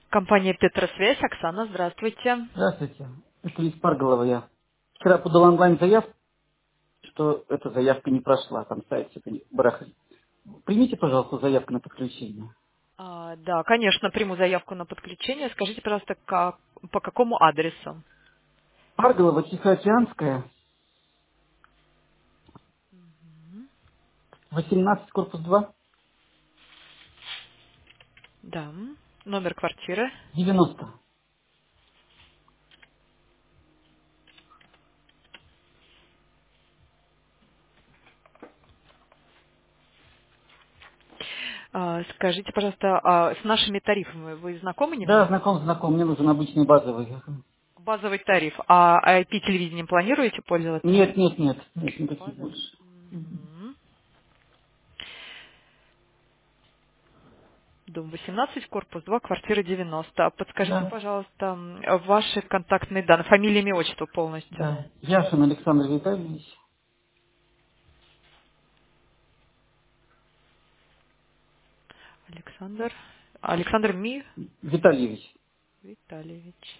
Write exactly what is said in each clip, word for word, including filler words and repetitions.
Компания Петросвязь. Оксана, здравствуйте. Здравствуйте. Это из Парголова я. Вчера подал онлайн-заявку, что эта заявка не прошла, там сайт что-то не- барахлит. Примите, пожалуйста, заявку на подключение. А, да, конечно, приму заявку на подключение. Скажите, пожалуйста, как- по какому адресу? Парголова, Тихоокеанская, восемнадцать, корпус два, Да. Номер квартиры. девяносто. А, скажите, пожалуйста, а с нашими тарифами вы знакомы Да, немного? знаком, знаком, мне нужен обычный базовый. Базовый тариф. А ай пи-телевидением планируете пользоваться? Нет, нет, нет, нет, никаких Базовый. больше. Мгм. Дом восемнадцать, корпус два, квартира девяносто. Подскажите, Да, пожалуйста, м, ваши контактные данные, фамилия, имя, отчество полностью. да. Яшин Александр Витальевич. Александр. Александр Ми Витальевич. Витальевич.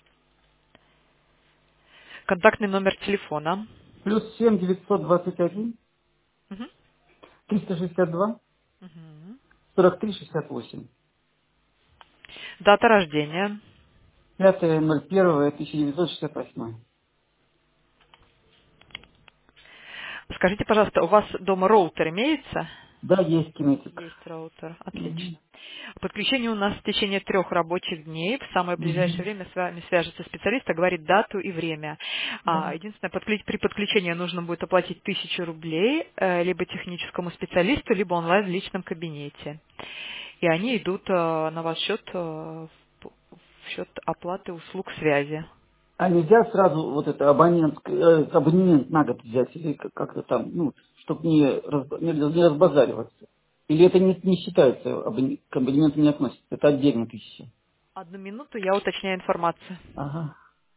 Контактный номер телефона. Плюс семь девятьсот двадцать один Мгм. триста шестьдесят два Мгм. сорок три шестьдесят восемь. Дата рождения. Пятое ноль первое тысяча девятьсот шестьдесят восемь. Скажите, пожалуйста, у вас дома роутер имеется? Да, есть кинетик. Есть роутер. Мгм. Отлично. Подключение у нас в течение трех рабочих дней. В самое ближайшее Мгм. время с вами свяжется специалист, говорит дату и время. А, Да. единственное, подклю- при подключении нужно будет оплатить тысячу рублей э, либо техническому специалисту, либо онлайн в личном кабинете. И они идут э, на ваш счет, э, в в счет оплаты услуг связи. А нельзя сразу вот это абонент, э, абонемент на год взять или как- как-то там, ну, чтобы не, разб- не, не разбазариваться? Или это не, не считается, абоне- к абонементу не относится? Это отдельно тысяча. Одну минуту, я уточняю информацию. Ага.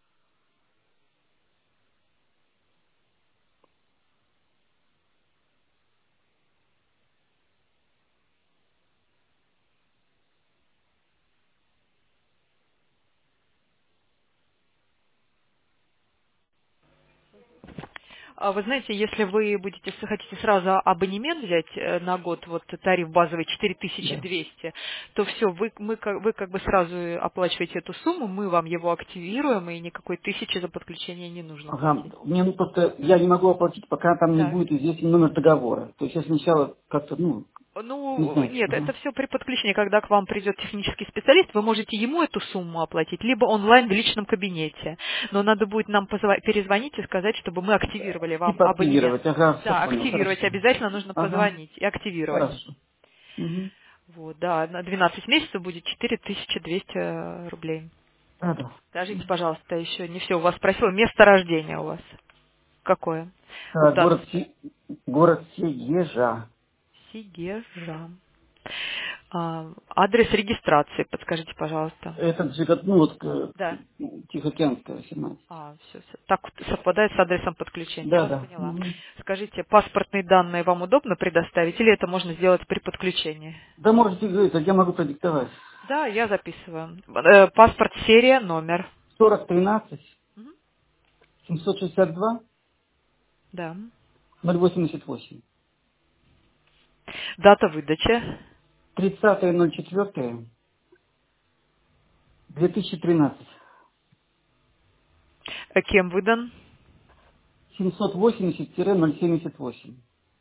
А вы знаете, если вы будете, с- хотите сразу абонемент взять э, на год, вот тариф базовый четыре тысячи Да. двести, то все, вы, мы, как- вы как бы сразу оплачиваете эту сумму, мы вам его активируем, и никакой тысячи за подключение не нужно Ага. платить. Мне ну просто я не могу оплатить, пока там не Так. будет известен номер договора. То есть я сначала как-то, ну, не Ну, знаю. нет, это Ага. все при подключении, когда к вам придет технический специалист, вы можете ему эту сумму оплатить, либо онлайн в личном кабинете. Но надо будет нам позва- перезвонить и сказать, чтобы мы активировали вам Типа абонемент. активировать. Ага, все Да, понял. активировать Хорошо. обязательно нужно Ага. позвонить и активировать. Хорошо. Угу. Вот, да, на двенадцать месяцев будет четыре тысячи двести э, рублей. Да, да. Скажите, пожалуйста, еще не все у вас спросила. Место рождения у вас какое? А, город, Государство. Си- город Сегежа. Сигежа. А, адрес регистрации, подскажите, пожалуйста. Это же, как, ну, вот, э, Да. Тихоокеанская, восемнадцать. А, все, так вот совпадает с адресом подключения. Я Да, вас да. поняла. Мгм. Скажите, паспортные данные вам удобно предоставить или это можно сделать при подключении? Да можете говорить, а я могу продиктовать. Да, я записываю. Э, паспорт, серия, номер. Сорок тринадцать Мгм. семьсот шестьдесят два Да. ноль восемьдесят восемь. Дата выдачи. тридцатое ноль четвёртое две тысячи тринадцать. Э, Кем выдан? семьсот восемьдесят ноль семьдесят восемь.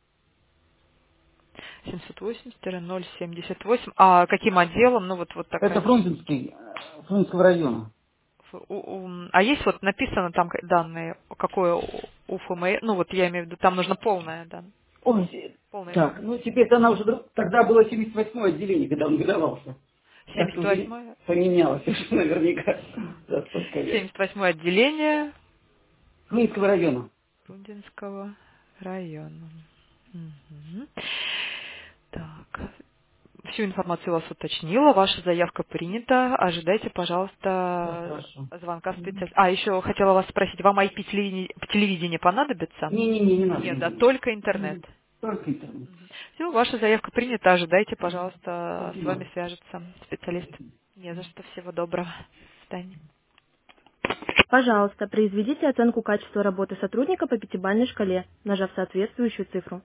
семьсот восемьдесят ноль семьдесят восемь. А каким отделом? Ну вот, вот Это такая. Фрунзенский, э, Фрунзенского района. Ф- у- у- А есть вот написано там к- данные, какое у у ФМС, ну вот я имею в виду, там нужно полное, да, Ой, полная так, информация. ну теперь она уже, друг- тогда было семьдесят восьмое отделение, когда он выдавался. Как-то семьдесят уже восьмое поменялось наверняка за столько лет. семьдесят восьмое отделение Фрунзенского района. Рудинского района. Мгм. Так, всю информацию у вас уточнила, ваша заявка принята. Ожидайте, Да, пожалуйста, хорошо. звонка специалиста. А, еще хотела вас спросить, вам ай пи телевидение, телевидение понадобится? Не-не-не, не надо, Нет, не да, надо. только интернет. М, Только интернет. Все, ваша заявка принята. Ожидайте, пожалуйста, с Спасибо. вами свяжется специалист. Не за что. Всего доброго. До свидания. Пожалуйста, произведите оценку качества работы сотрудника по пятибалльной шкале, нажав соответствующую цифру.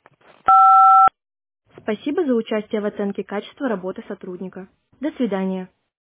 Спасибо за участие в оценке качества работы сотрудника. До свидания.